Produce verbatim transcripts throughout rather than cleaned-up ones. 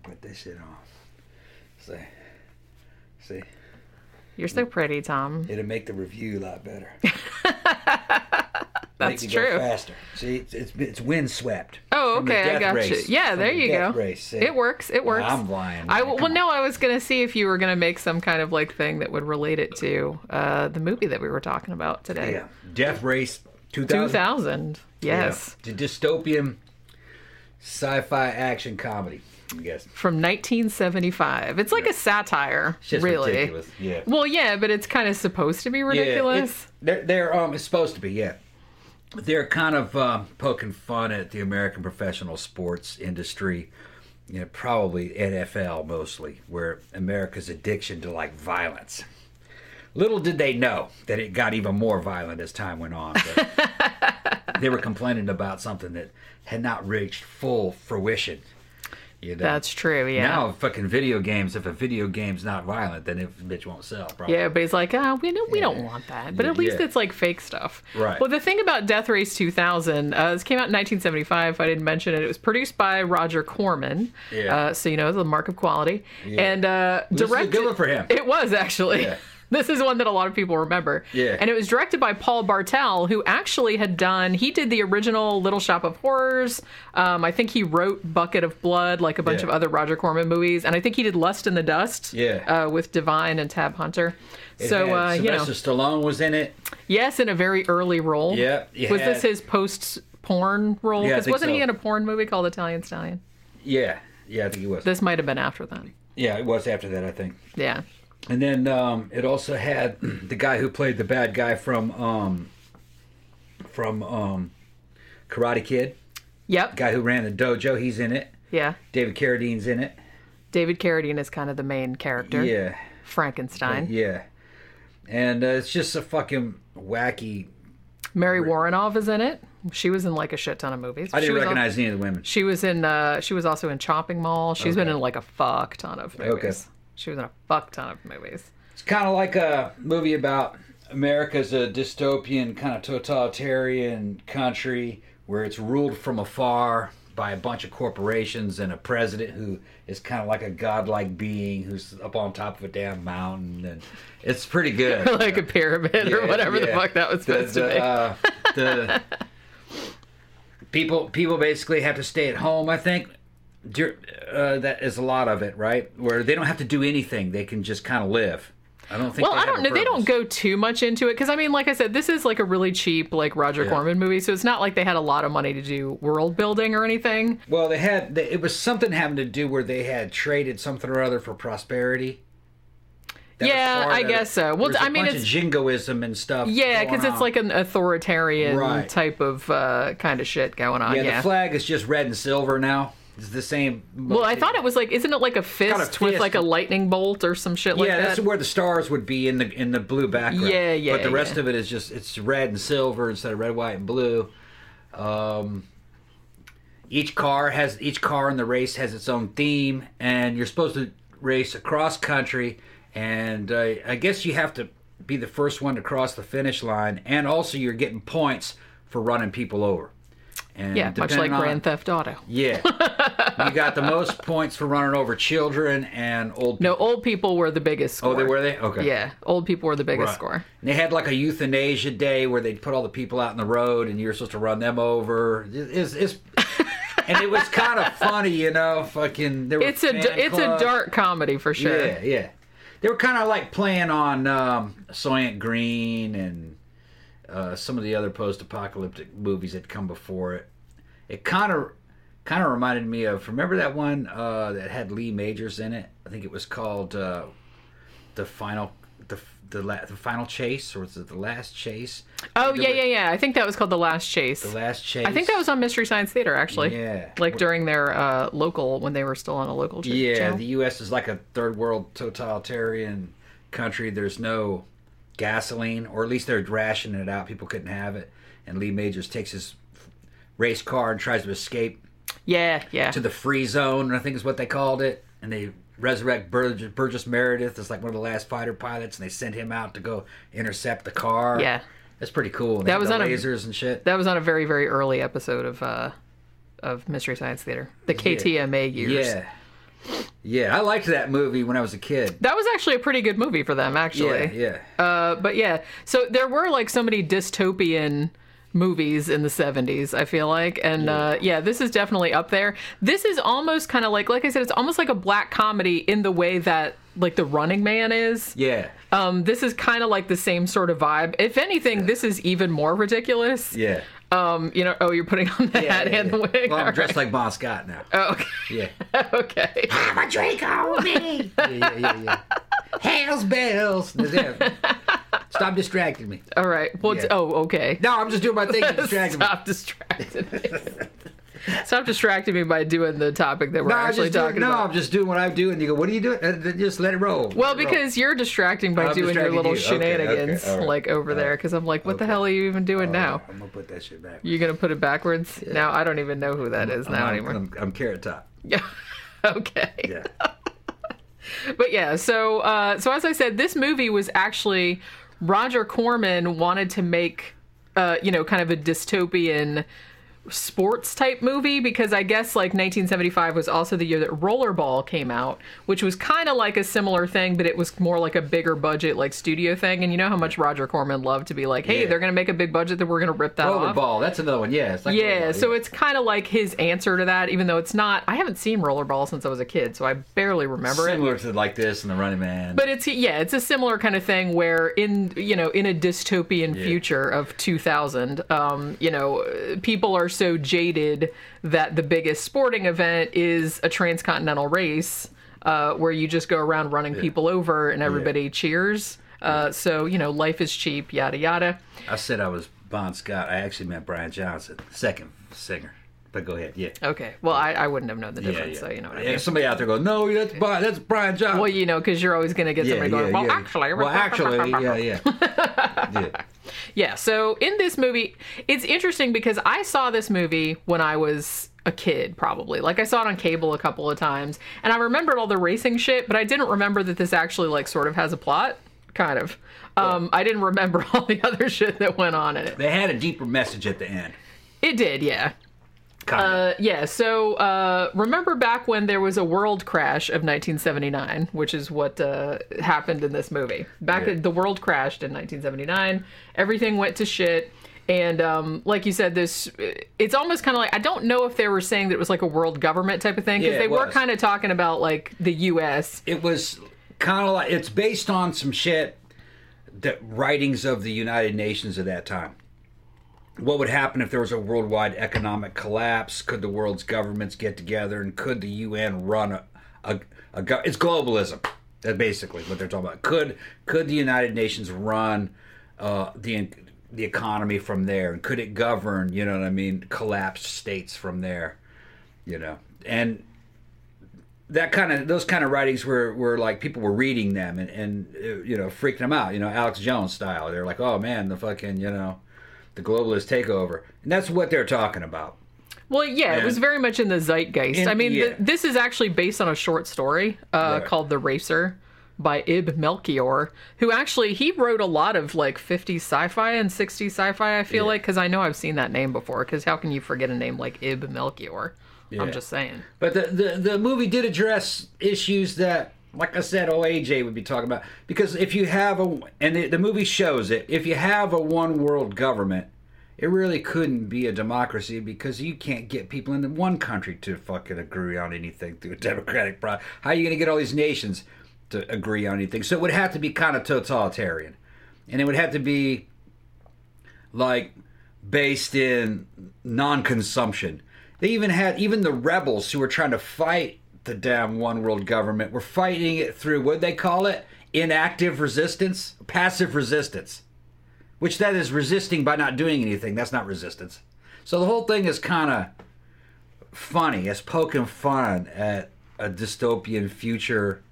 put this shit on. See, see. You're so pretty, Tom. It'll make the review a lot better. That's make it true. Go faster. See, it's it's, it's windswept. Oh, From the okay, I death got race. you. Yeah, From there the you death go. Race. See? It works. It works. I'm lying. I man. well, Come no, on. I was gonna see if you were gonna make some kind of like thing that would relate it to uh, the movie that we were talking about today. Yeah, Death Race two Two thousand. thousand. Yes. Yeah. It's a dystopian sci-fi action comedy. I guess. From nineteen seventy-five. It's like Yeah. a satire, It's just really. ridiculous. Yeah. Well, yeah, but it's kind of supposed to be ridiculous. Yeah, they're, they're um, it's supposed to be, yeah. They're kind of um, poking fun at the American professional sports industry, you know, probably N F L mostly, where America's addiction to like violence. Little did they know that it got even more violent as time went on. But they were complaining about something that had not reached full fruition. You know? That's true, yeah. Now, fucking video games, if a video game's not violent, then it bitch won't sell, probably. Yeah, but he's like, ah, we don't, we Yeah. don't want that. But at least Yeah. it's like fake stuff. Right. Well, the thing about Death Race two thousand, uh, this came out in nineteen seventy-five. If I didn't mention it, it was produced by Roger Corman. Yeah. Uh, so you know the mark of quality. Yeah. And uh, This is a directed. good one for him. It was actually. Yeah. This is one that a lot of people remember. Yeah. And it was directed by Paul Bartel, who actually had done, he did the original Little Shop of Horrors. Um, I think he wrote Bucket of Blood, like a bunch Yeah. of other Roger Corman movies. And I think he did Lust in the Dust Yeah. uh, with Divine and Tab Hunter. It so, had uh, you know, Sylvester Stallone was in it. yes, in a very early role. Yeah, you Was had- this his post-porn role? Yeah, I Because think wasn't he so. in a porn movie called Italian Stallion? Yeah, yeah, I think he was. This might have been after that. Yeah, it was after that, I think. Yeah. And then um, it also had the guy who played the bad guy from um, from um, Karate Kid. Yep. Guy who ran the dojo, he's in it. Yeah. David Carradine's in it. David Carradine is kind of the main character. Yeah, Frankenstein. yeah. And uh, it's just a fucking wacky. Mary Warrenoff is in it. She was in like a shit ton of movies. I She didn't was al- recognize any of the women. She was in. Uh, she was also in Chopping Mall. She's been Okay. in like a fuck ton of movies. Okay. She was in a fuck ton of movies. It's kind of like a movie about America's a dystopian, kind of totalitarian country where it's ruled from afar by a bunch of corporations and a president who is kind of like a godlike being who's up on top of a damn mountain, and it's pretty good. Or like a pyramid or Yeah, whatever the yeah. fuck that was supposed the, to the, be. Uh, the people people basically have to stay at home. I think dur- uh, that is a lot of it, right? Where they don't have to do anything; they can just kind of live. I don't think. Well, they I have don't a know. They don't purpose. go too much into it because I mean, like I said, this is like a really cheap like Roger Yeah. Corman movie, so it's not like they had a lot of money to do world building or anything. Well, they had. They, it was something having to do where they had traded something or other for prosperity. That was Yeah, part I of guess it. so. Well, There's a I mean, bunch it's- of jingoism and stuff. Yeah, going because it's on. like an authoritarian Right. type of uh, kind of shit going on. yeah, Yeah. the flag is just red and silver now. It's the same. Well, I thought it was like, isn't it like a fist, got a with fist. like a lightning bolt or some shit like yeah, that? that's where the stars would be in the in the blue background. Yeah, yeah, But the rest yeah. of it is just it's red and silver instead of red, white, and blue. Um, each car has each car in the race has its own theme, and you're supposed to race across country. And uh, I guess you have to be the first one to cross the finish line, and also you're getting points for running people over. And yeah, much like depending on- Grand Theft Auto. Yeah, you got the most points for running over children and old. No, people. old people were the biggest score. Oh, they were they? Okay. Yeah, old people were the biggest Right. score. And they had like a euthanasia day where they'd put all the people out in the road and you were supposed to run them over. It's, it's, and it was kind of funny, you know. Fucking, there were It's a fan d- it's a clubs. dark comedy for sure. Yeah, yeah. They were kind of like playing on um, Soylent Green and uh, some of the other post-apocalyptic movies that come before it. It kind of kind of reminded me of, remember that one uh, that had Lee Majors in it? I think it was called uh, the final the the, la- the final chase, or was it the last chase? Oh There yeah, was- yeah, yeah. I think that was called The Last Chase. The last chase. I think that was on Mystery Science Theater actually. Yeah. Like during their uh, local when they were still on a local ch- Yeah, channel. the U S is like a third world totalitarian country. There's no gasoline, or at least they're rationing it out. People couldn't have it. And Lee Majors takes his race car and tries to escape Yeah, yeah. to the free zone, I think is what they called it. And they resurrect Burgess, Burgess Meredith as like one of the last fighter pilots, and they send him out to go intercept the car. Yeah. That's pretty cool. They That had was the on a- lasers and shit. That was on a very, very early episode of uh, of Mystery Science Theater, the K T M A years. Yeah. Yeah, I liked that movie when I was a kid. That was actually a pretty good movie for them, actually. Yeah, yeah. Uh, but yeah, so there were like so many dystopian movies in the seventies, I feel like. And yeah. Uh, yeah, this is definitely up there. This is almost kind of like, like I said, it's almost like a black comedy in the way that like The Running Man is. Yeah. Um, this is kind of like the same sort of vibe. If anything, yeah. this is even more ridiculous. Yeah. Um, you know, oh, you're putting on the yeah, hat yeah, and yeah. the wig. Well, I'm All dressed right. like Bon Scott now. Oh, okay. Yeah. Okay. Have a drink on me. yeah, yeah, yeah, yeah. Hell's bells. Stop distracting me. All right. Well, Yeah. oh, okay. No, I'm just doing my thing to distract me. Stop distracting me. Stop distracting me by doing the topic that we're No, I'm actually just doing, talking no, about. I'm just doing what I do, and you go, "What are you doing?" And then just let it roll. Well, Let it roll. because you're distracting by I'm doing your distracting little you. Okay, okay, shenanigans, all right. like over there. Because I'm like, what the Okay. hell are you even doing All now? right, I'm gonna put that shit back. You're gonna put it backwards? Now I don't even know who that is now I'm, anymore. I'm, I'm Carrot Top. Yeah. Okay. Yeah. But yeah, so uh, so as I said, this movie was actually Roger Corman wanted to make, uh, you know, kind of a dystopian sports type movie, because I guess like nineteen seventy-five was also the year that Rollerball came out, which was kind of like a similar thing, but it was more like a bigger budget, like studio thing. And you know how much Roger Corman loved to be like, hey, Yeah. they're going to make a big budget that we're going to rip that off. Rollerball. That's another one. Yeah. It's like Yeah, Rollerball, so it's kind of like his answer to that, even though it's not. I haven't seen Rollerball since I was a kid, so I barely remember it. similar to like this and the Running Man. But it's yeah, it's a similar kind of thing where in you know in a dystopian Yeah. future of two thousand, um, you know, people are so jaded that the biggest sporting event is a transcontinental race uh, where you just go around running people over and everybody cheers. Uh, so you know, life is cheap, yada yada. I said I was Bon Scott. I actually meant Brian Johnson, second singer. But go ahead. Yeah. Okay, well, I, I wouldn't have known the Yeah, difference, yeah. so you know what I Yeah, mean. somebody out there goes, no, that's Brian, that's Brian Johnson. Well, you know, because you're always going to get yeah, somebody yeah, going, well, yeah. actually. Well, actually, yeah, yeah. yeah. Yeah, so in this movie, it's interesting because I saw this movie when I was a kid, probably. Like, I saw it on cable a couple of times, and I remembered all the racing shit, but I didn't remember that this actually, like, sort of has a plot. Kind of. Um, I didn't remember all the other shit that went on in it. They had a deeper message at the end. It did, yeah. Kind of. Uh, yeah, so uh, remember back when there was a world crash of nineteen seventy-nine, which is what uh, happened in this movie. Back Yeah. the world crashed in nineteen seventy-nine. Everything went to shit. And um, like you said, this it's almost kind of like, I don't know if they were saying that it was like a world government type of thing, because Yeah, they it were was. kind of talking about like the U S. It was kind of like, it's based on some shit, the writings of the United Nations at that time. What would happen if there was a worldwide economic collapse? Could the world's governments get together, and could the U N run a, a, a go- it's globalism. That's basically what they're talking about. Could could the United Nations run uh, the the economy from there, and could it govern? You know what I mean? Collapsed states from there. You know, and that kind of those kind of writings were, were like people were reading them and, and uh, you know, freaking them out. You know, Alex Jones style. They're like, oh man, the fucking, you know, the globalist takeover, and that's what they're talking about. Well, yeah, it And- was very much in the zeitgeist. In- I mean, yeah. th- this is actually based on a short story uh, Right. called The Racer by Ib Melchior, who actually, he wrote a lot of like fifties sci-fi and sixties sci-fi, I feel Yeah. like, because I know I've seen that name before, because how can you forget a name like Ib Melchior? Yeah. I'm just saying. But the, the the movie did address issues that, like I said, old A J would be talking about. Because if you have a, and the, the movie shows it, if you have a one world government, it really couldn't be a democracy, because you can't get people in one country to fucking agree on anything through a democratic process. How are you going to get all these nations to agree on anything? So it would have to be kind of totalitarian. And it would have to be like based in non-consumption. They even had, even the rebels who were trying to fight the damn one world government were fighting it through, what they call it? Inactive resistance? Passive resistance. Which that is resisting by not doing anything. That's not resistance. So the whole thing is kind of funny. It's poking fun at a dystopian future.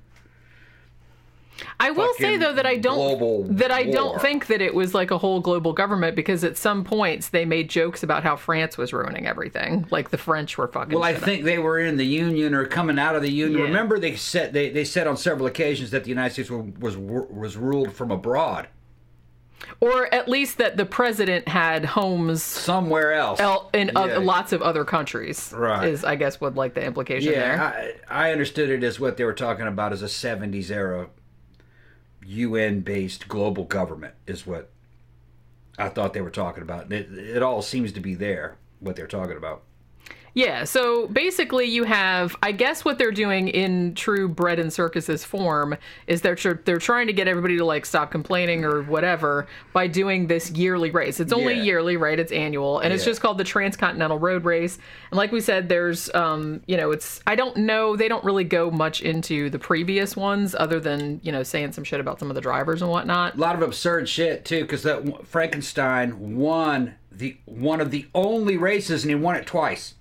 I will say fucking though that I global don't that I war. don't think that it was like a whole global government, because at some points they made jokes about how France was ruining everything, like the French were fucking. Well, I shit up. think they were in the Union or coming out of the Union. Yeah. Remember, they said they, they said on several occasions that the United States was was was ruled from abroad. Or at least that the president had homes somewhere else el- in yeah. o- lots of other countries. Right. Is, I guess, what like the implication yeah, there. I, I understood it as what they were talking about as a seventies era U N-based global government is what I thought they were talking about. It, it all seems to be there, what they're talking about. Yeah, so basically you have, I guess what they're doing in true bread and circuses form is they're tr- they're trying to get everybody to like stop complaining or whatever by doing this yearly race. It's only Yeah. yearly, right? It's annual, and it's Yeah. just called the Transcontinental Road Race. And like we said, there's, um, you know, it's, I don't know, they don't really go much into the previous ones other than, you know, saying some shit about some of the drivers and whatnot. A lot of absurd shit too, because that Frankenstein won the one of the only races, and he won it twice.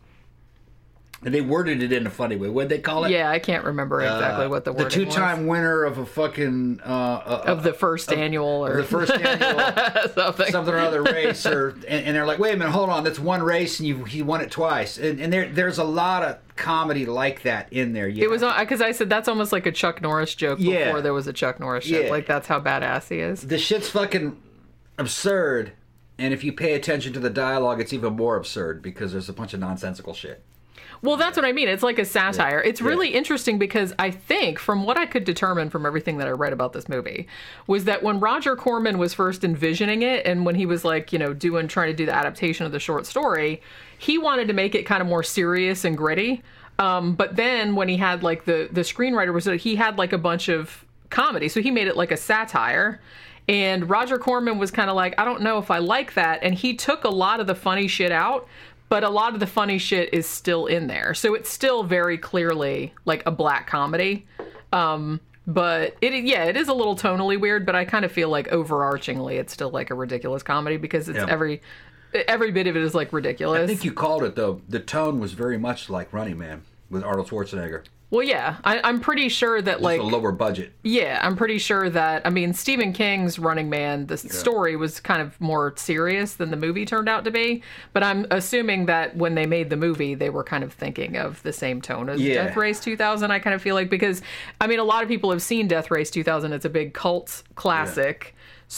And they worded it in a funny way. What'd they call it? Yeah, I can't remember exactly Uh, what the word The two-time winner of a fucking uh, uh, of the first of, annual or of the first annual something. something or other race, or and, and they're like, wait a minute, hold on, that's one race, and you he won it twice. And, and there there's a lot of comedy like that in there. Yeah. It was because I said that's almost like a Chuck Norris joke before Yeah. there was a Chuck Norris joke. Yeah. Like that's how badass he is. The shit's fucking absurd, and if you pay attention to the dialogue, it's even more absurd because there's a bunch of nonsensical shit. Well, that's what I mean. It's like a satire. It's really Yeah. interesting because I think, from what I could determine from everything that I read about this movie, was that when Roger Corman was first envisioning it and when he was like, you know, doing, trying to do the adaptation of the short story, he wanted to make it kind of more serious and gritty. Um, but then when he had like the, the screenwriter was, he had like a bunch of comedy. So he made it like a satire. And Roger Corman was kind of like, I don't know if I like that. And he took a lot of the funny shit out. But a lot of the funny shit is still in there. So it's still very clearly like a black comedy. Um, but it, yeah, it is a little tonally weird, but I kind of feel like overarchingly it's still like a ridiculous comedy because it's Yeah. every, every bit of it is like ridiculous. I think you called it, though. The tone was very much like Running Man with Arnold Schwarzenegger. Well, yeah, I, I'm pretty sure that Just like, a lower budget. yeah, I'm pretty sure that, I mean, Stephen King's Running Man, the story was kind of more serious than the movie turned out to be. But I'm assuming that when they made the movie, they were kind of thinking of the same tone as Yeah. Death Race two thousand, I kind of feel like, because, I mean, a lot of people have seen Death Race two thousand. It's a big cult classic.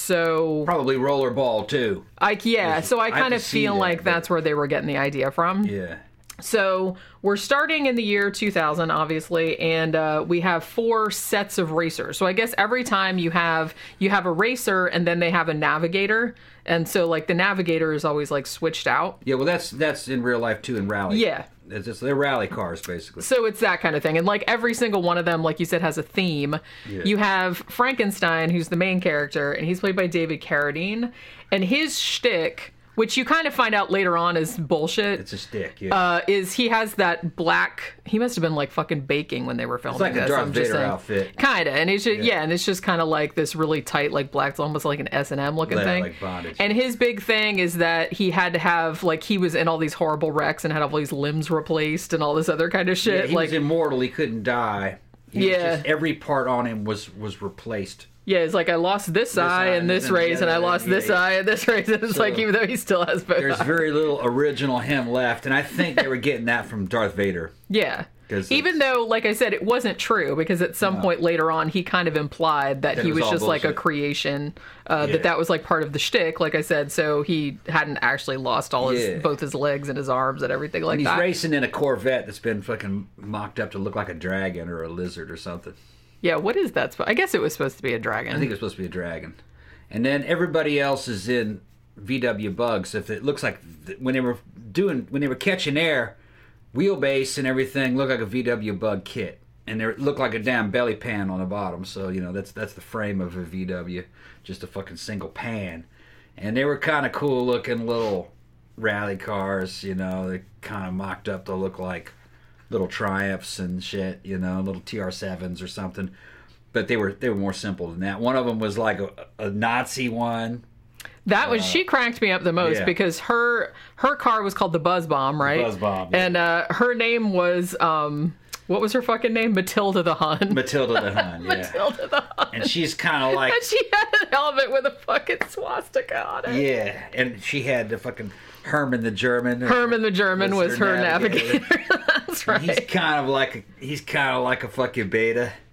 So, Probably Rollerball, too. I, yeah, so I I kind could of see feel that, like but- that's where they were getting the idea from. Yeah. So we're starting in the year two thousand, obviously, and uh, we have four sets of racers. So I guess every time you have you have a racer and then they have a navigator, and so like the navigator is always like switched out. Yeah, well, that's that's in real life, too, in rally. Yeah. It's just, they're rally cars, basically. So it's that kind of thing. And like every single one of them, like you said, has a theme. Yeah. You have Frankenstein, who's the main character, and he's played by David Carradine. And his shtick, which you kind of find out later on is bullshit. It's a stick, yeah. Uh, is he has that black? He must have been like fucking baking when they were filming. It's like a this, Darth I'm just Vader saying. outfit. Kind of, and it's just, yeah. Yeah. and it's just kind of like this really tight, like black. It's almost like an S and M looking Yeah, thing. like bondage. And his big thing is that he had to have like he was in all these horrible wrecks and had all these limbs replaced and all this other kind of yeah, shit. he like was immortal. He couldn't die. He was Yeah. just, every part on him was, was replaced. yeah, it's like I lost this, eye eye in this and race, the and I other, lost yeah, this yeah. eye in this race. And it's So, like even though he still has both. There's eyes. very little original him left, and I think they were getting that from Darth Vader. Yeah. 'Cause Even it's- though, like I said, it wasn't true because at some point later on, he kind of implied that, That he it was was all just like a bullshit. creation, uh, Yeah. that that was like part of the shtick, like I said. So he hadn't actually lost all his Yeah. both his legs and his arms and everything like And he's that. racing in a Corvette that's been fucking mocked up to look like a dragon or a lizard or something. Yeah, what is that? sp- I guess it was supposed to be a dragon. I think it's supposed to be a dragon. And then everybody else is in V W Bugs. If it looks like th- when they were doing when they were catching air, wheelbase and everything looked like a V W Bug kit, and it looked like a damn belly pan on the bottom. So you know that's that's the frame of a V W, just a fucking single pan. And they were kind of cool looking little rally cars. You know, they kind of mocked up to look like little Triumphs and shit. You know, little T R sevens or something. But they were they were more simple than that. One of them was like a, a Nazi one. That was she cracked me up the most yeah. because her her car was called the Buzz Bomb, right? Buzz Bomb, yeah. And uh, her name was um, what was her fucking name? Matilda the Hun. Matilda the Hun, yeah. Matilda the Hun. And she's kind of like, And she had an helmet with a fucking swastika on it. yeah. And she had the fucking Herman the German. Herman the German was, was her her navigator. navigator. That's right. He's kind of like a, he's kind of like a fucking beta.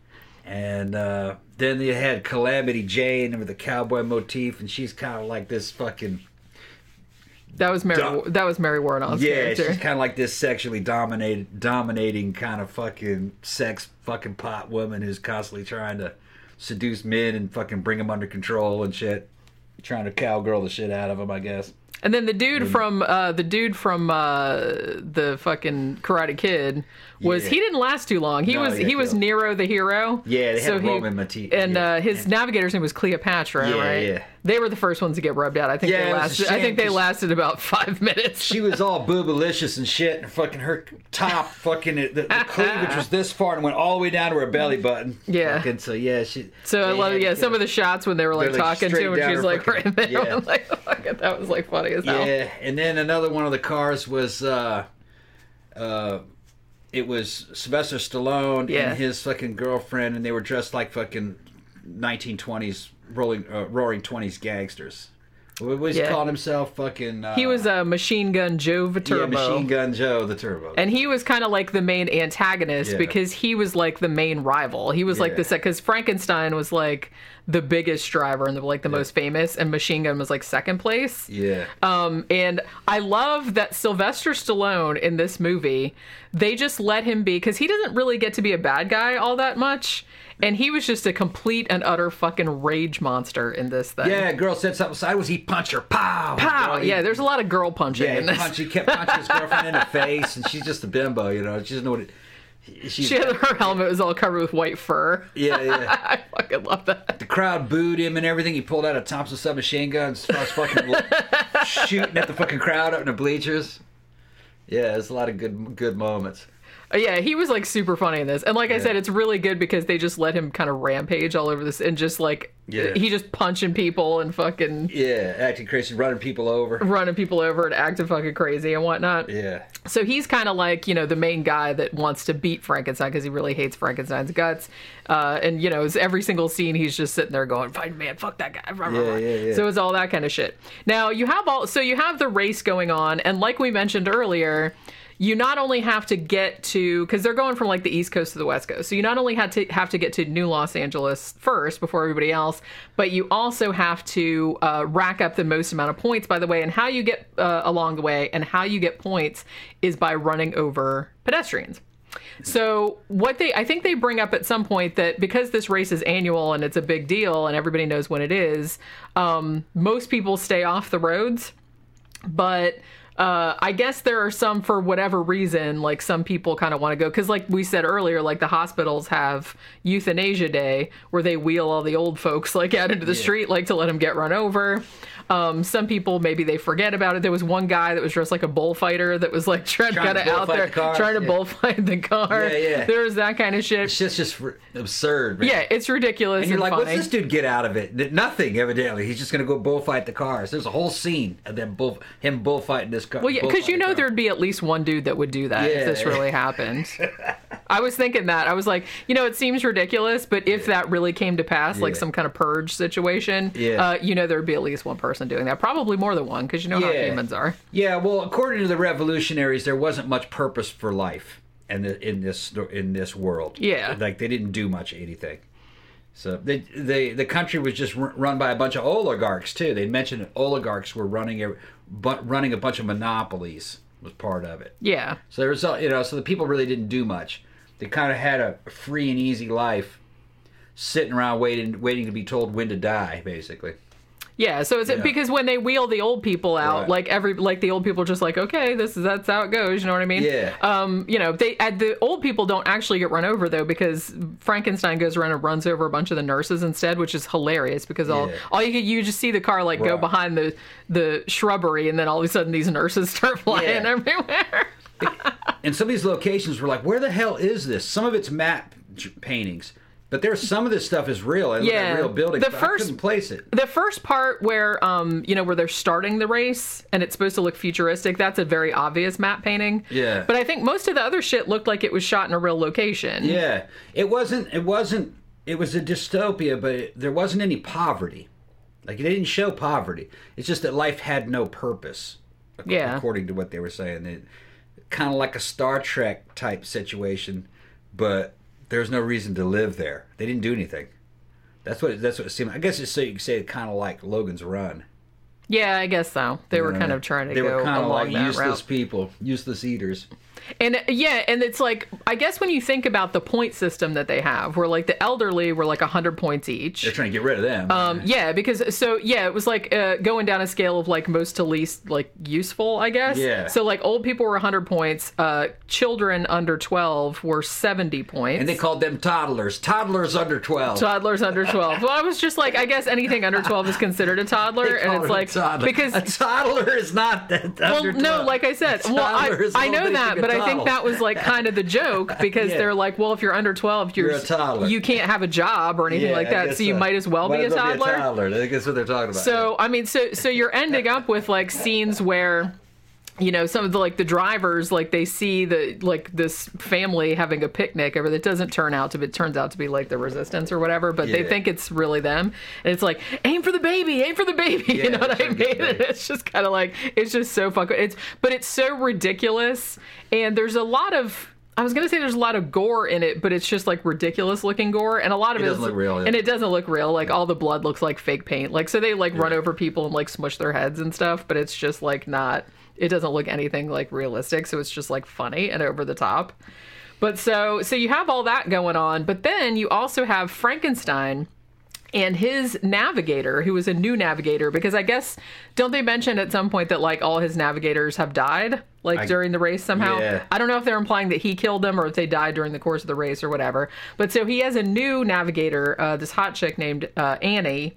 And uh, then you had Calamity Jane with the cowboy motif, and she's kind of like this fucking. That was Mary. Dom- that was Mary Warren's Yeah, character. she's kind of like this sexually dominated, dominating kind of fucking sex fucking pot woman who's constantly trying to seduce men and fucking bring them under control and shit, trying to cowgirl the shit out of them, I guess. And then the dude from uh, the dude from uh, the fucking Karate Kid was Yeah. he didn't last too long. He No, was he he got was killed. Nero the hero. Yeah, they had So he- Roman motif. And yeah. uh, his navigator's name was Cleopatra, Yeah, right? yeah. They were the first ones to get rubbed out. I think Yeah, they it was a lasted. I shame think they 'cause- lasted about five minutes. She was all boobalicious and shit, and fucking her top fucking the, the cleavage was this far and went all the way down to her belly button. Yeah. Fucking, so yeah, she. So I they love had yeah to some kill of the shots when they were like They're, like, talking to straight him and down she's her like fucking- right there. yeah. I'm like, fuck it, that was like funny as hell. Yeah, and then another one of the cars was uh, uh, it was Sylvester Stallone Yeah. and his fucking girlfriend, and they were dressed like fucking nineteen twenties rolling, uh, roaring twenties gangsters. What was he Yeah. calling himself? Fucking. Uh, He was a uh, Machine Gun Joe Viterbo. yeah, Machine Gun Joe the Turbo. And he was kind of like the main antagonist Yeah. because he was like the main rival. He was like Yeah. the because Frankenstein was like the biggest driver and the, like the most famous, and Machine Gun was like second place. yeah. Um, and I love that Sylvester Stallone in this movie, they just let him be because he doesn't really get to be a bad guy all that much. And he was just a complete and utter fucking rage monster in this thing. Yeah, girl said something sideways, he'd punch her. Pow! Pow! Girl, he- Yeah, there's a lot of girl punching Yeah, in he, this. punch, he kept punching his girlfriend in the face, and she's just a bimbo, you know. She doesn't know what it. She's, She had, her helmet was all covered with white fur. yeah, yeah. I fucking love that. The crowd booed him and everything. He pulled out a Thompson submachine gun and starts fucking shooting at the fucking crowd up in the bleachers. Yeah, there's a lot of good good moments. Uh, Yeah, he was like super funny in this. And like I said, it's really good because they just let him kind of rampage all over this and just like Yeah. he just punching people and fucking Yeah, acting crazy, running people over. running people over and acting fucking crazy and whatnot. Yeah. So he's kind of like, you know, the main guy that wants to beat Frankenstein because he really hates Frankenstein's guts. Uh, and, you know, it's every single scene he's just sitting there going, fine, man, fuck that guy. Rah, rah, Yeah, rah. yeah, yeah. So it's all that kind of shit. Now, you have all, so you have the race going on. And like we mentioned earlier, you not only have to get to, because they're going from like the East Coast to the West Coast. So you not only had to have to get to New Los Angeles first before everybody else, but you also have to uh, rack up the most amount of points, by the way. And how you get uh, along the way and how you get points is by running over pedestrians. So what they, I think they bring up at some point that because this race is annual and it's a big deal and everybody knows when it is, um, most people stay off the roads, but uh, I guess there are some, for whatever reason, like some people kind of want to go. Because like we said earlier, like the hospitals have Euthanasia Day where they wheel all the old folks like out into the Yeah. street, like to let them get run over. Um, some people, maybe they forget about it. There was one guy that was dressed like a bullfighter that was like trying, Trying kind to of out bullfight there the cars, trying to yeah. bullfight the car. Yeah, yeah. There was that kind of shit. It's just, just r- absurd, man. Yeah, it's ridiculous And you're like, funny. what's this dude get out of it? Nothing, evidently. He's just going to go bullfight the cars. There's a whole scene of them bull, him bullfighting this car. Well, yeah, because you know there'd be at least one dude that would do that Yeah. if this really happened. I was thinking that. I was like, you know, it seems ridiculous, but if that really came to pass, like Yeah. some kind of purge situation, Yeah. uh, you know, there'd be at least one person doing that. Probably more than one, because you know how Yeah. humans are. Yeah, well, according to the revolutionaries, there wasn't much purpose for life in the, in this in this world. Yeah. like they didn't do much anything. So they, they the country was just r- run by a bunch of oligarchs too. They mentioned that oligarchs were running a bu- running a bunch of monopolies was part of it. Yeah. So there was, a- you know, so the people really didn't do much. They kind of had a free and easy life, sitting around waiting waiting to be told when to die, basically. Yeah, so it's Yeah. because when they wheel the old people out, Right. like every like the old people are just like, okay, this is that's how it goes. You know what I mean? Yeah. Um, you know, they uh, the old people don't actually get run over though because Frankenstein goes around and runs over a bunch of the nurses instead, which is hilarious because all Yeah. all you you just see the car like go Right. behind the the shrubbery and then all of a sudden these nurses start flying Yeah. everywhere. And some of these locations were like, where the hell is this? Some of it's map j- paintings, but there's some of this stuff is real. And Yeah. real buildings. The but first- I couldn't place it. The first part where um you know where they're starting the race and it's supposed to look futuristic, that's a very obvious map painting. Yeah. But I think most of the other shit looked like it was shot in a real location. Yeah, it wasn't. It wasn't. It was a dystopia, but it, there wasn't any poverty. Like they didn't show poverty. It's just that life had no purpose. ac- Yeah. According to what they were saying, it, kind of like a Star Trek type situation, but there's no reason to live there. They didn't do anything. That's what that's what it seemed. I guess it's so you can say it kind of like Logan's Run. Yeah, I guess so. They were You know, kind of trying to they go were kind of along like that useless route. people, useless eaters. And uh, yeah, and it's like, I guess when you think about the point system that they have, where like the elderly were like one hundred points each. They're trying to get rid of them. Um, yeah, because so yeah, it was like uh, going down a scale of like most to least like useful, I guess. Yeah. So like old people were one hundred points, uh, children under twelve were seventy points, and they called them toddlers. Toddlers under twelve. toddlers under twelve. Well, I was just like, I guess anything under twelve is considered a toddler, They and call it's it like a toddler. because a toddler is not that. well, under no, twelve. like I said, A well, I, toddler is a I know little that, bitty but I think toddle. that was like kind of the joke because Yeah. they're like, well, if you're under twelve, you're, You're a toddler. you can't have a job or anything Yeah, like I that, guess so you might as well Might be a as well toddler. toddler. I think that's what they're talking about. So I mean, so so you're ending up with like scenes where, you know, some of the like the drivers, like they see the like this family having a picnic, or that doesn't turn out to be, it turns out to be like the resistance or whatever, but they Yeah. think it's really them, and it's like aim for the baby, aim for the baby, you Yeah, know what I trying mean? to get And big. it's just kind of like it's just so fucking it's, but it's so ridiculous, and there's a lot of. I was gonna say there's a lot of gore in it, but it's just like ridiculous looking gore, and a lot of It it doesn't is- look real, yeah. and it doesn't look real. Like all the blood looks like fake paint. Like so they like run over people and like smush their heads and stuff, but it's just like not. It doesn't look anything like realistic, so it's just like funny and over the top. But so so you have all that going on, but then you also have Frankenstein and his navigator, who was a new navigator, because I guess don't they mention at some point that like all his navigators have died like I- during the race somehow? Yeah. I don't know if they're implying that he killed them or if they died during the course of the race or whatever. But so he has a new navigator, uh, this hot chick named uh, Annie.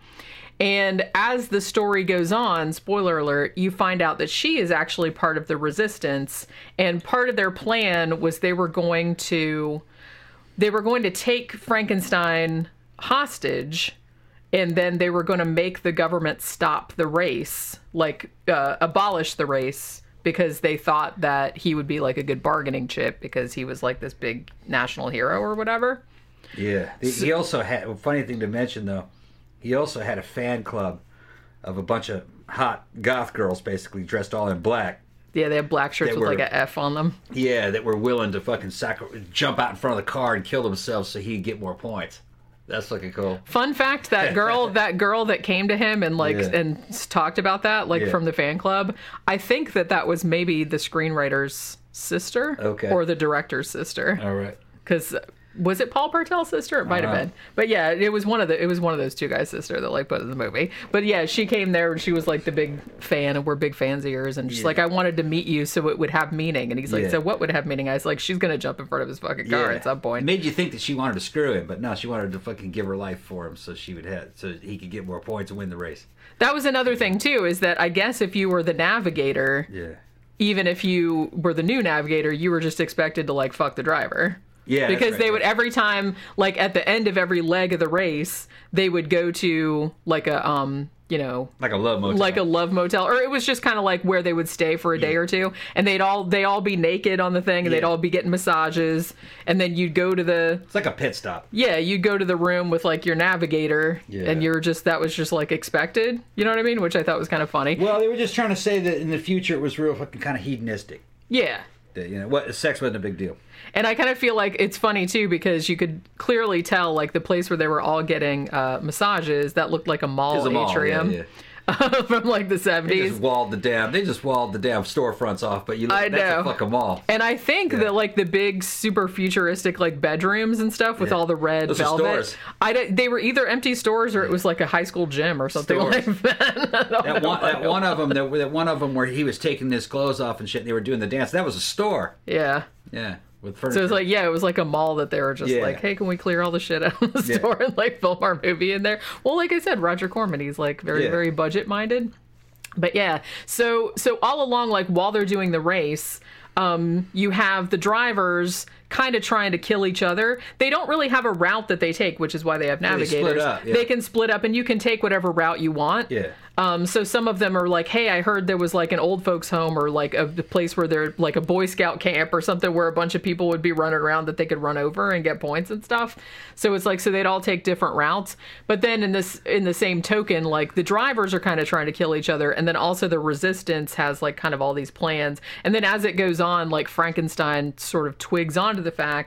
And as the story goes on, spoiler alert, you find out that she is actually part of the resistance. And part of their plan was they were going to they were going to take Frankenstein hostage, and then they were going to make the government stop the race, like uh, abolish the race, because they thought that he would be like a good bargaining chip because he was like this big national hero or whatever. Yeah. He- he also had a funny thing to mention though. He also had a fan club of a bunch of hot goth girls, basically dressed all in black. Yeah, they have black shirts They with were- like an F on them. Yeah, that were willing to fucking sacri- jump out in front of the car and kill themselves so he'd get more points. That's looking cool. Fun fact: that girl, that girl that came to him and like Yeah. and s- talked about that, like Yeah. from the fan club. I think that that was maybe the screenwriter's sister, Okay. or the director's sister. All right. Because was it Paul Bartel's sister? It might have Uh-huh. been, but yeah, it was one of the it was one of those two guys' sister that like put in the movie. But yeah, she came there and she was like the big fan, and we're big fans of yours, and she's Yeah. like, I wanted to meet you so it would have meaning. And he's like, Yeah. so what would have meaning? I was like, she's gonna jump in front of his fucking car at some It point. made you think that she wanted to screw him, but no, she wanted to fucking give her life for him so she would have so he could get more points and win the race. That was another thing too, is that I guess if you were the navigator, Yeah. even if you were the new navigator, you were just expected to like fuck the driver. Yeah. that's Because right, they yeah. would every time, like at the end of every leg of the race, they would go to like a um, you know, like a love motel. like a love motel, or it was just kind of like where they would stay for a day or two, and they'd all they all be naked on the thing, and they'd Yeah. all be getting massages, and then you'd go to the It's like a pit stop. yeah, you'd go to the room with like your navigator, Yeah. and you're just that was just like expected, you know what I mean? Which I thought was kind of funny. Well, they were just trying to say that in the future it was real fucking kind of hedonistic. Yeah. That, you know, what sex wasn't a big deal. And I kind of feel like it's funny too because you could clearly tell like the place where they were all getting uh, massages that looked like a mall It was a mall, atrium yeah, from like the They seventies. just walled the damn. They just walled the damn storefronts off. But you look, I that's know. a fucking mall. And I think that like the big super futuristic like bedrooms and stuff with Yeah. all the red Those are velvet. stores. I don't- they were either empty stores or it was like a high school gym or something Stores. like that. I don't That know. one, that one of them, that, that one of them where he was taking his clothes off and shit. And they were doing the dance. That was a store. Yeah. Yeah, with furniture. So it's like, yeah, it was like a mall that they were just Yeah. like, hey, can we clear all the shit out of the Yeah. store and like film our movie in there? Well, like I said, Roger Corman, he's like very, Yeah. very budget minded. But yeah, so so all along, like while they're doing the race, um, you have the drivers kind of trying to kill each other. They don't really have a route that they take, which is why they have they split navigators. up, yeah. They can split up, and you can take whatever route you want. Yeah. Um, so some of them are like, hey, I heard there was like an old folks home or like a place where they're like a Boy Scout camp or something where a bunch of people would be running around that they could run over and get points and stuff. So it's like, so they'd all take different routes. But then in this, in the same token, like the drivers are kind of trying to kill each other. And then also the resistance has like kind of all these plans. And then as it goes on, like Frankenstein sort of twigs onto the fact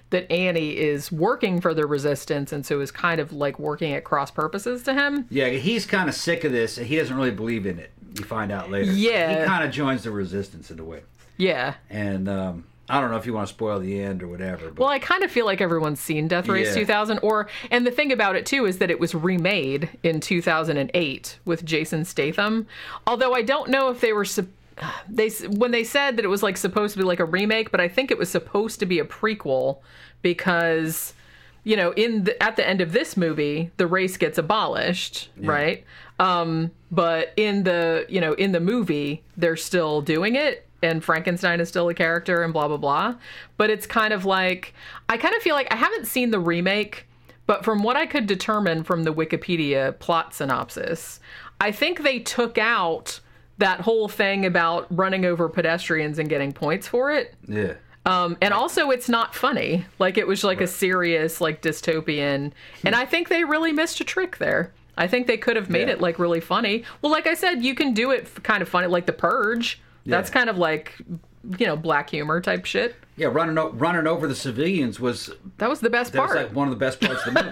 that Annie is working for the resistance, and so is kind of like working at cross purposes to him. Yeah, he's kind of sick of this. He doesn't really believe in it. You find out later. Yeah. He kind of joins the resistance in a way. Yeah. And um, I don't know if you want to spoil the end or whatever. But... Well, I kind of feel like everyone's seen Death Race Yeah. two thousand. Or, and the thing about it, too, is that it was remade in two thousand eight with Jason Statham. Although I don't know if they were... Su- they when they said that it was like supposed to be like a remake, but I think it was supposed to be a prequel because... You know, in the, at the end of this movie, the race gets abolished, yeah. right? Um, but in the you know in the movie, they're still doing it, and Frankenstein is still a character, and blah blah blah. But it's kind of like I kind of feel like I haven't seen the remake, but from what I could determine from the Wikipedia plot synopsis, I think they took out that whole thing about running over pedestrians and getting points for it. Yeah. Um, and also, it's not funny. Like, it was like right. a serious, like, dystopian. And I think they really missed a trick there. I think they could have made yeah. it, like, really funny. Well, like I said, you can do it kind of funny, like The Purge. Yeah. That's kind of like, you know, black humor type shit. Yeah, running o- running over the civilians was... That was the best that part. That was, like, one of the best parts of the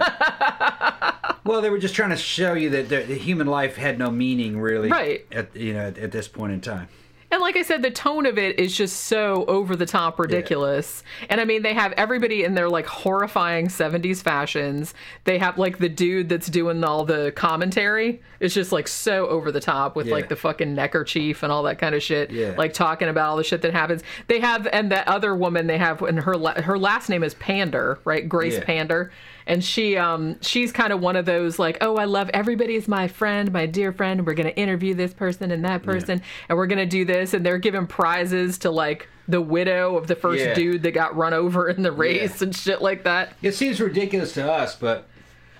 movie. Well, they were just trying to show you that the, the human life had no meaning, really. Right. At, you know, at, at this point in time. And like I said, the tone of it is just so over-the-top ridiculous. Yeah. And I mean, they have everybody in their, like, horrifying seventies fashions. They have, like, the dude that's doing all the commentary. It's just, like, so over-the-top with, yeah. like, the fucking neckerchief and all that kind of shit. Yeah. Like, talking about all the shit that happens. They have, and that other woman they have, and her la- her last name is Pander, right? Grace yeah. Pander. And she, um, she's kind of one of those, like, oh, I love everybody is my friend, my dear friend. And we're going to interview this person and that person. Yeah. And we're going to do this. And they're giving prizes to, like, the widow of the first yeah. dude that got run over in the race yeah. and shit like that. It seems ridiculous to us, but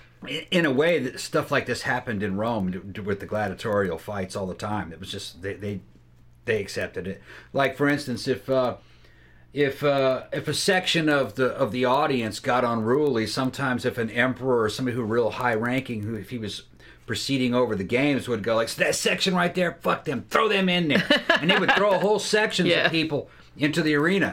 in a way, stuff like this happened in Rome with the gladiatorial fights all the time. It was just, they they, they accepted it. Like, for instance, if... Uh, If uh, if a section of the of the audience got unruly, sometimes if an emperor or somebody who real high ranking, who if he was proceeding over the games, would go like, that section right there, fuck them, throw them in there, and they would throw whole sections yeah. of people into the arena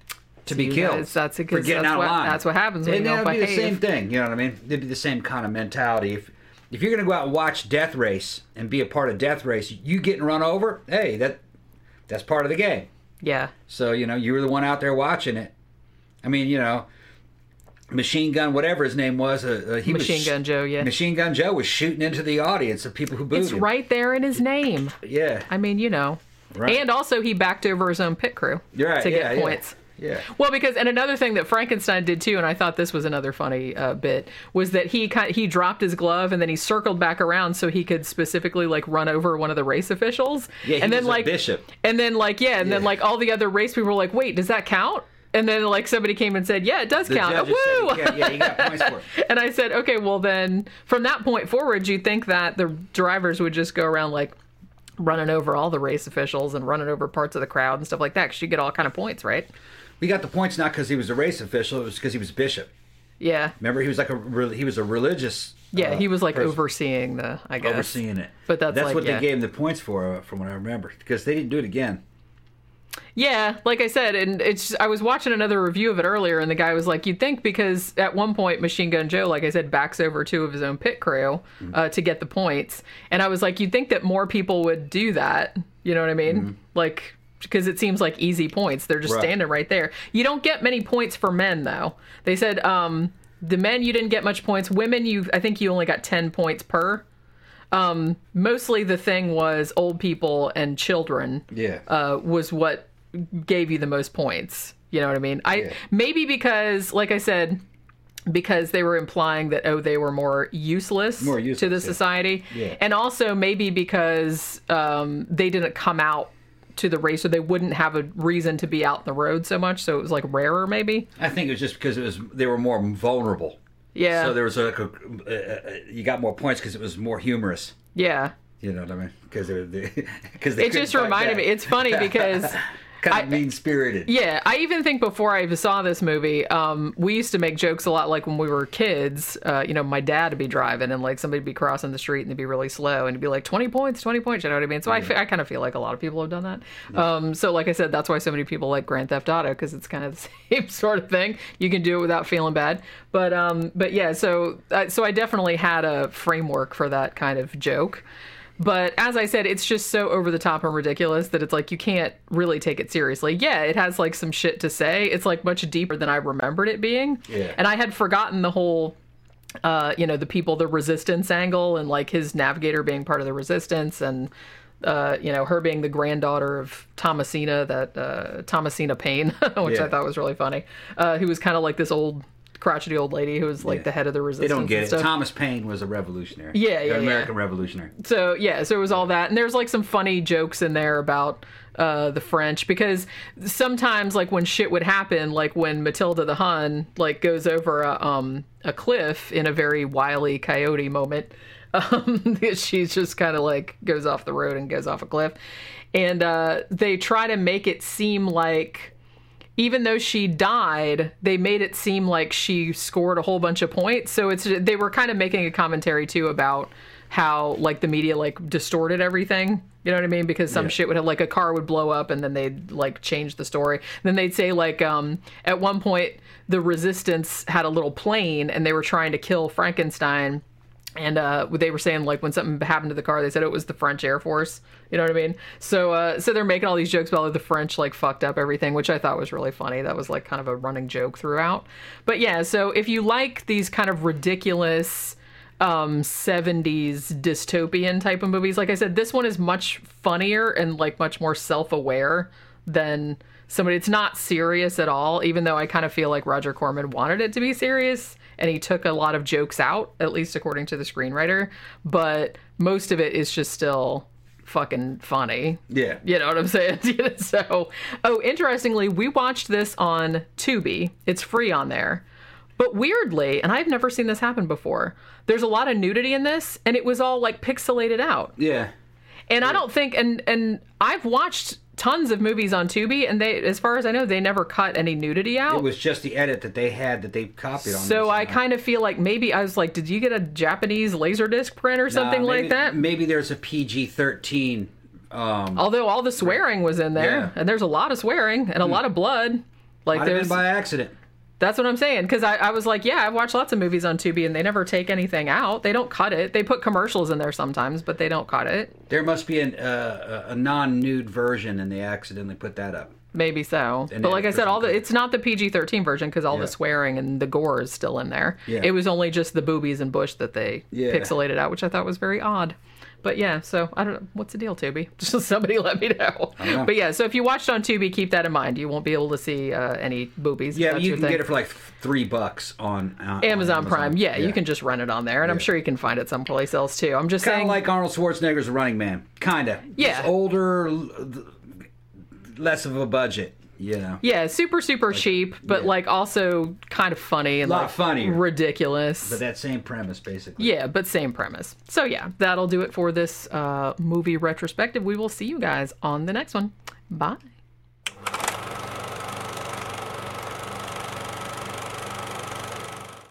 to be killed. Guys, that's a for getting that's out what, of line. That's what happens when and you don't behave. It'd be the same thing, you know what I mean? It'd be the same kind of mentality. If if you're going to go out and watch Death Race and be a part of Death Race, you getting run over, hey, that that's part of the game. Yeah. So, you know, you were the one out there watching it. I mean, you know, Machine Gun, whatever his name was. Uh, uh, he Machine was, Gun Joe, yeah. Machine Gun Joe was shooting into the audience of people who booed It's him. right there in his name. Yeah. I mean, you know. Right. And also he backed over his own pit crew right, to yeah, get points. Yeah. Yeah. Well, because, and another thing that Frankenstein did too, and I thought this was another funny uh, bit, was that he kind he dropped his glove and then he circled back around so he could specifically like run over one of the race officials. Yeah, he and then was like a bishop. And then like yeah, and yeah. then like all the other race people were like, wait, does that count? And then like somebody came and said, yeah, it does the count. Judge Woo! Said, yeah, yeah, you got points for it. And I said, okay, well then from that point forward, you'd think that the drivers would just go around like running over all the race officials and running over parts of the crowd and stuff like that because you get all kind of points, right? We got the points not because he was a race official; it was because he was bishop. Yeah. Remember, he was like a he was a religious. Yeah, uh, he was like person. overseeing the. I guess overseeing it. But that's that's like, what yeah. they gave him the points for, uh, from what I remember, because they didn't do it again. Yeah, like I said, and it's I was watching another review of it earlier, and the guy was like, "You'd think because at one point Machine Gun Joe, like I said, backs over two of his own pit crew mm-hmm. uh, to get the points," and I was like, "You'd think that more people would do that." You know what I mean? Mm-hmm. Like. Because it seems like easy points. They're just right. standing right there. You don't get many points for men, though. They said um, the men, you didn't get much points. Women, you I think you only got ten points per. Um, mostly the thing was old people and children yeah. uh, was what gave you the most points. You know what I mean? I yeah. Maybe because, like I said, because they were implying that, oh, they were more useless, more useless to the yeah. society. Yeah. And also maybe because um, they didn't come out to the race, so they wouldn't have a reason to be out in the road so much, so it was like rarer maybe. I think it was just because it was they were more vulnerable. Yeah. So there was like a, uh, you got more points because it was more humorous. Yeah. You know what I mean? Because they, because they it just reminded back. me. It's funny because kind of mean spirited. Yeah, I even think before I even saw this movie, um, we used to make jokes a lot, like when we were kids. Uh, you know, my dad would be driving, and like somebody'd be crossing the street, and they'd be really slow, and he'd be like twenty points, twenty points. You know what I mean? So yeah. I, f- I kind of feel like a lot of people have done that. Yeah. Um, so, like I said, that's why so many people like Grand Theft Auto, because it's kind of the same sort of thing. You can do it without feeling bad. But um, but yeah, so uh, so I definitely had a framework for that kind of joke. But as I said, it's just so over the top and ridiculous that it's like you can't really take it seriously. Yeah, it has like some shit to say. It's like much deeper than I remembered it being. Yeah. And I had forgotten the whole, uh, you know, the people, the resistance angle, and like his navigator being part of the resistance, and uh, you know, her being the granddaughter of Thomasina, that uh, Thomasina Paine, which yeah. I thought was really funny, uh, who was kind of like this old crotchety old lady who was like yeah. the head of the resistance. They don't get and it. stuff. Thomas Paine was a revolutionary. Yeah, yeah, An American yeah. revolutionary. So yeah, so it was all that, and there's like some funny jokes in there about uh, the French, because sometimes like when shit would happen, like when Matilda the Hun like goes over a um a cliff in a very Wile E. Coyote moment. Um, she's just kind of like goes off the road and goes off a cliff, and uh, they try to make it seem like, even though she died, they made it seem like she scored a whole bunch of points. So it's they were kind of making a commentary too about how like the media like distorted everything. You know what I mean? Because some yeah. shit would have, like, a car would blow up and then they'd like change the story. Then they'd say like um at one point the resistance had a little plane and they were trying to kill Frankenstein. And uh, they were saying, like, when something happened to the car, they said it was the French Air Force. You know what I mean? So uh, so they're making all these jokes about like, the French, like, fucked up everything, which I thought was really funny. That was, like, kind of a running joke throughout. But, yeah, so if you like these kind of ridiculous um, seventies dystopian type of movies, like I said, this one is much funnier and, like, much more self-aware than somebody. It's not serious at all, even though I kind of feel like Roger Corman wanted it to be serious. And he took a lot of jokes out, at least according to the screenwriter. But most of it is just still fucking funny. Yeah. You know what I'm saying? So, oh, interestingly, we watched this on Tubi. It's free on there. But weirdly, and I've never seen this happen before, there's a lot of nudity in this, and it was all, like, pixelated out. Yeah. And yeah. I don't think, and and I've watched tons of movies on Tubi, and they, as far as I know, they never cut any nudity out. It was just the edit that they had that they copied on. So I kind of feel like maybe I was like, did you get a Japanese Laserdisc print or something nah, maybe, like that? Maybe there's a P G thirteen. Um, Although all the swearing was in there, yeah. and there's a lot of swearing and a hmm. lot of blood. Like Might there's have been by accident. That's what I'm saying, because I, I was like, yeah, I've watched lots of movies on Tubi, and they never take anything out. They don't cut it. They put commercials in there sometimes, but they don't cut it. There must be an, uh, a non-nude version, and they accidentally put that up. Maybe so. And but like I said, all the it's not the P G thirteen version, because all yeah. the swearing and the gore is still in there. Yeah. It was only just the boobies and bush that they yeah. pixelated out, which I thought was very odd. But yeah, so I don't know. What's the deal, Tubi? Just somebody let me know. know. But yeah, so if you watched on Tubi, keep that in mind. You won't be able to see uh, any boobies. Yeah, you can thing. get it for like three bucks on, uh, Amazon, on Amazon Prime. Yeah, yeah, you can just rent it on there. And yeah. I'm sure you can find it someplace else too. I'm just Kinda saying. Kind of like Arnold Schwarzenegger's Running Man. Kind of. Yeah. Just older, less of a budget. You know. Yeah, super, super like, cheap, but yeah. like also kind of funny and a lot like funnier. ridiculous. But that same premise, basically. Yeah, but same premise. So yeah, that'll do it for this uh, movie retrospective. We will see you guys on the next one. Bye.